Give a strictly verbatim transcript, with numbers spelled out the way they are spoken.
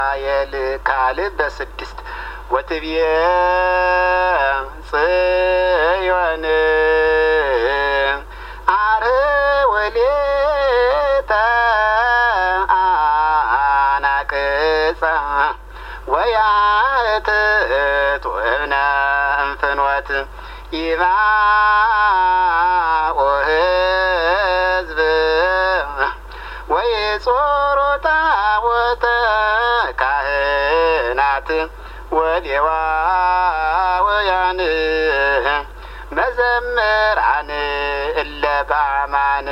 የልካልብ በስድስት ወትብየ ጽዮን አርወሌተ አናቅጸ ወያትት ወነንፍኖት ይባኦ ሕዝብ ወይጾሮ ታቦተ ካህናት ወሌዋውያን መዘምራን እለ በአማን